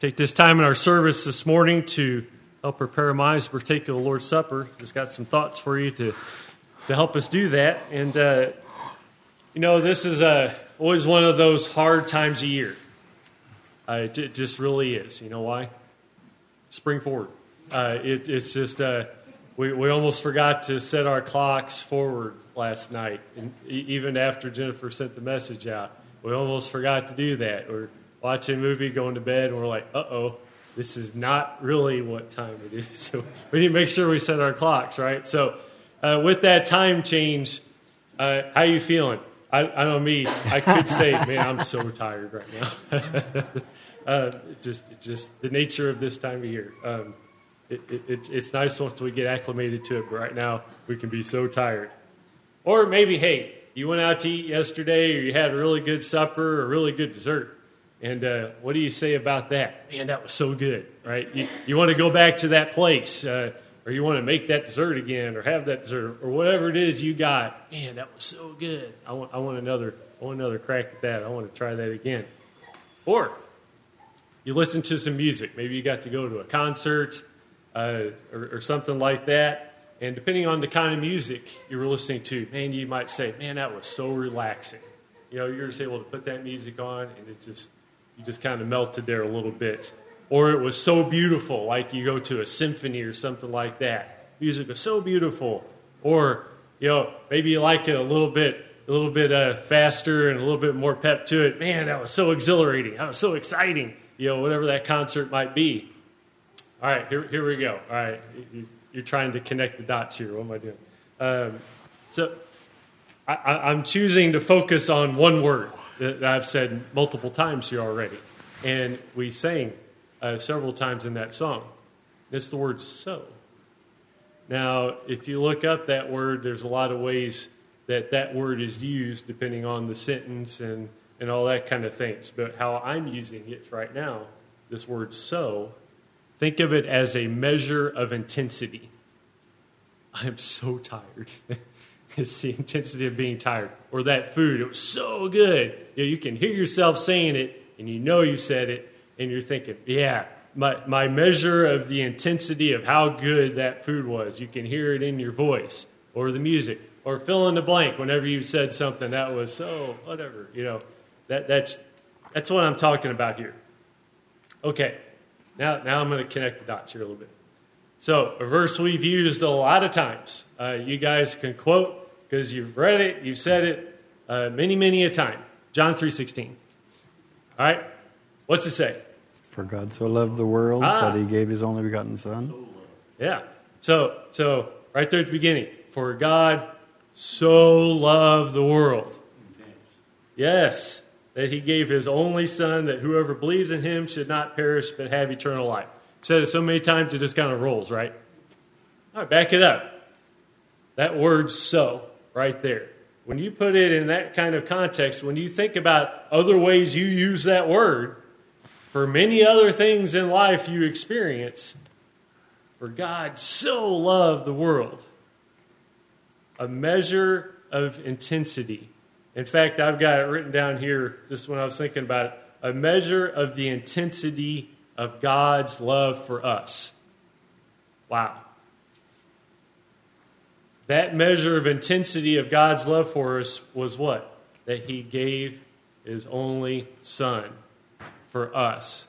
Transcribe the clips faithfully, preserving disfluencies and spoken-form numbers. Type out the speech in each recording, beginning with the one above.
Take this time in our service this morning to help prepare our minds to partake of the Lord's Supper. Just got some thoughts for you to, to help us do that. And, uh, you know, this is uh, always one of those hard times a year. Uh, it, it just really is. You know why? Spring forward. Uh, it, it's just, uh, we, we almost forgot to set our clocks forward last night. And even after Jennifer sent the message out, we almost forgot to do that. We're watching a movie, going to bed, and we're like, uh-oh, this is not really what time it is. So we need to make sure we set our clocks, right? So uh, with that time change, uh, how are you feeling? I, I know me, I could say, man, I'm so tired right now. uh, it just, it's just the nature of this time of year. Um, it, it, it's, it's nice once we get acclimated to it, but right now we can be so tired. Or maybe, hey, you went out to eat yesterday, or you had a really good supper, or a really good dessert. And uh, what do you say about that? Man, that was so good, right? You, you want to go back to that place, uh, or you want to make that dessert again, or have that dessert, or whatever it is you got. Man, that was so good. I want, I want another, I want another crack at that. I want to try that again. Or you listen to some music. Maybe you got to go to a concert uh, or, or something like that. And depending on the kind of music you were listening to, man, you might say, man, that was so relaxing. You know, you're just able to put that music on, and it just You just kind of melted there a little bit. Or it was so beautiful, like you go to a symphony or something like that. Music was so beautiful. Or, you know, maybe you like it a little bit a little bit uh, faster and a little bit more pep to it. Man, that was so exhilarating. That was so exciting. You know, whatever that concert might be. All right, here, here we go. All right, you, you're trying to connect the dots here. What am I doing? Um, so I, I'm choosing to focus on one word that I've said multiple times here already. And we sang uh, several times in that song. It's the word so. Now, if you look up that word, there's a lot of ways that that word is used depending on the sentence and, and all that kind of things. But how I'm using it right now, this word so, think of it as a measure of intensity. I am so tired. It's the intensity of being tired. Or that food, it was so good. You know, you can hear yourself saying it, and you know you said it, and you're thinking, yeah, my, my measure of the intensity of how good that food was. You can hear it in your voice, or the music, or fill in the blank whenever you said something that was so whatever. You know, that that's that's what I'm talking about here. Okay, now now I'm going to connect the dots here a little bit. So a verse we've used a lot of times. Uh, you guys can quote, because you've read it, you've said it uh, many, many a time. John three sixteen. All right? What's it say? For God so loved the world ah. that he gave his only begotten Son. Yeah. So, so right there at the beginning. For God so loved the world. Yes. That he gave his only Son, that whoever believes in him should not perish but have eternal life. Said it so many times it just kind of rolls, right? All right, back it up. That word so, right there. When you put it in that kind of context, when you think about other ways you use that word, for many other things in life you experience, for God so loved the world. A measure of intensity. In fact, I've got it written down here just when I was thinking about it. A measure of the intensity of God's love for us. Wow. That measure of intensity of God's love for us was what? That he gave his only Son for us.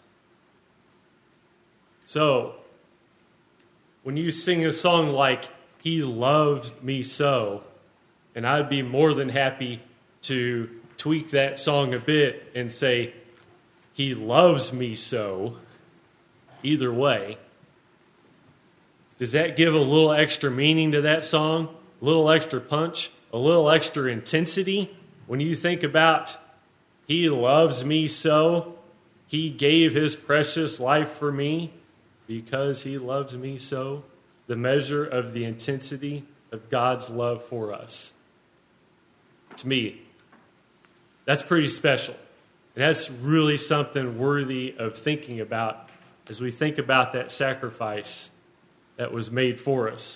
So, when you sing a song like, He Loves Me So, and I'd be more than happy to tweak that song a bit and say, He loves me so, either way. Does that give a little extra meaning to that song? A little extra punch? A little extra intensity? When you think about He loves me so, He gave His precious life for me because He loves me so, the measure of the intensity of God's love for us. To me, that's pretty special. And that's really something worthy of thinking about as we think about that sacrifice that was made for us.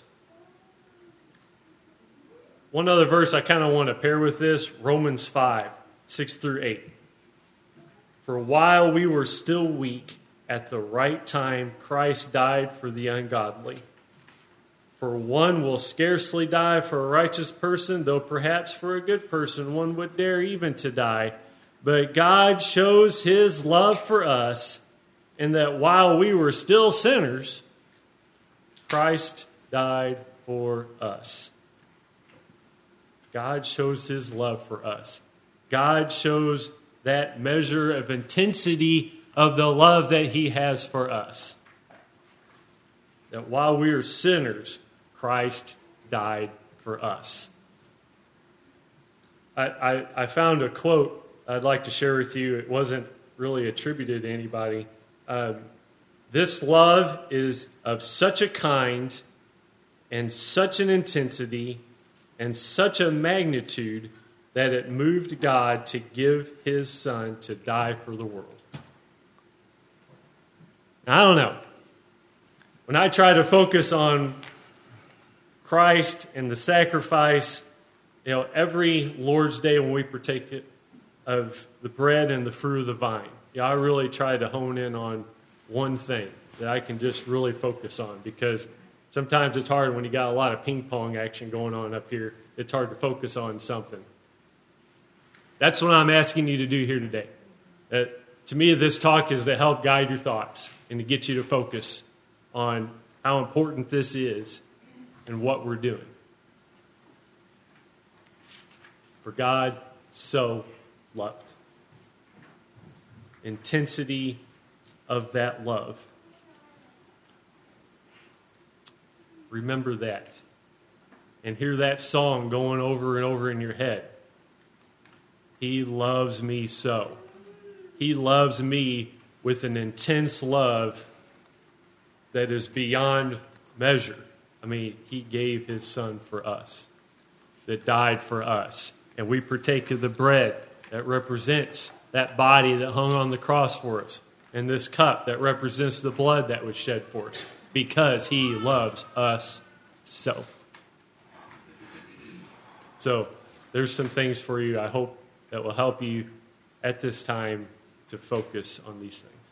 One other verse I kind of want to pair with this, Romans five, six through eight. For while we were still weak, at the right time, Christ died for the ungodly. For one will scarcely die for a righteous person, though perhaps for a good person one would dare even to die. But God shows his love for us in that while we were still sinners, Christ died for us. God shows his love for us. God shows that measure of intensity of the love that he has for us. That while we are sinners, Christ died for us. I, I, I found a quote I'd like to share with you. It wasn't really attributed to anybody. Um, this love is of such a kind and such an intensity and such a magnitude that it moved God to give his Son to die for the world. Now, I don't know. When I try to focus on Christ and the sacrifice, you know, every Lord's Day when we partake it, of the bread and the fruit of the vine, yeah, I really try to hone in on one thing that I can just really focus on, because sometimes it's hard when you got a lot of ping pong action going on up here. It's hard to focus on something. That's what I'm asking you to do here today. Uh, to me, this talk is to help guide your thoughts and to get you to focus on how important this is and what we're doing. For God so loved. Intensity of that love. Remember that. And hear that song going over and over in your head. He loves me so. He loves me with an intense love that is beyond measure. I mean, he gave his Son for us, that died for us. And we partake of the bread that represents that body that hung on the cross for us, and this cup that represents the blood that was shed for us, because he loves us so. So there's some things for you, I hope, that will help you at this time to focus on these things.